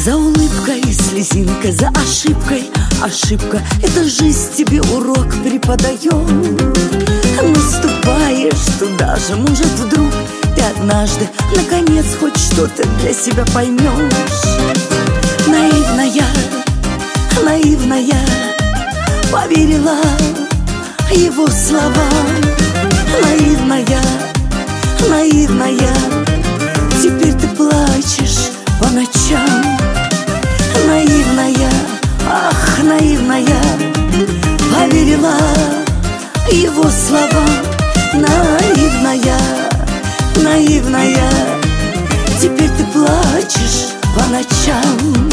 За улыбкой слезинка, за ошибкой ошибка. Эта жизнь тебе урок преподает. Наступаешь туда же, может вдруг ты однажды наконец хоть что-то для себя поймешь. Наивная, наивная, поверила его словам. Наивная, наивная, теперь ты плачешь по ночам. Наивная, ах, наивная, поверила его словам. Наивная, наивная, теперь ты плачешь по ночам.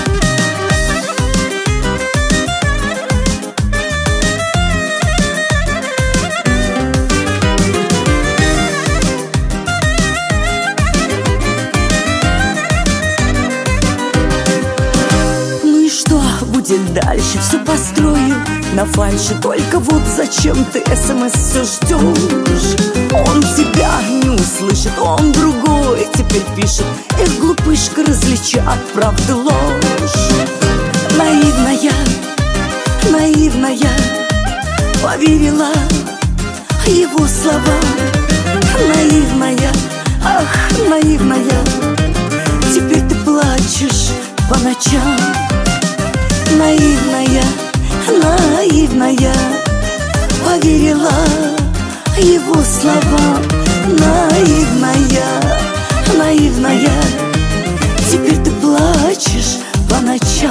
Будет дальше, все построю на фальши. Только вот зачем ты СМС все ждешь? Он тебя не услышит, он другой теперь пишет. Эх, глупышка, различи от правды ложь. Наивная, наивная, поверила его словам. Наивная, ах, наивная, теперь ты плачешь по ночам. Наивная, наивная, поверила его словам. Наивная, наивная, теперь ты плачешь по ночам.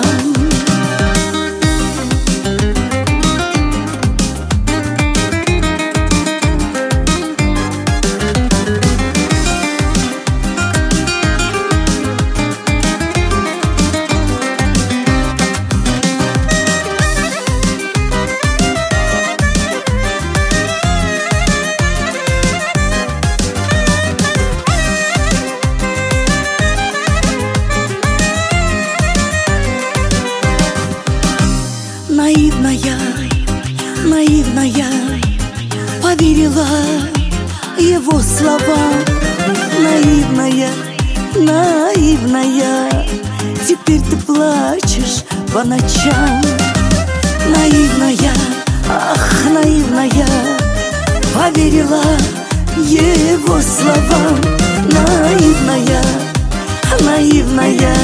Наивная, наивная, поверила его словам. Наивная, наивная, теперь ты плачешь по ночам. Наивная, ах, наивная, поверила его словам. Наивная, наивная,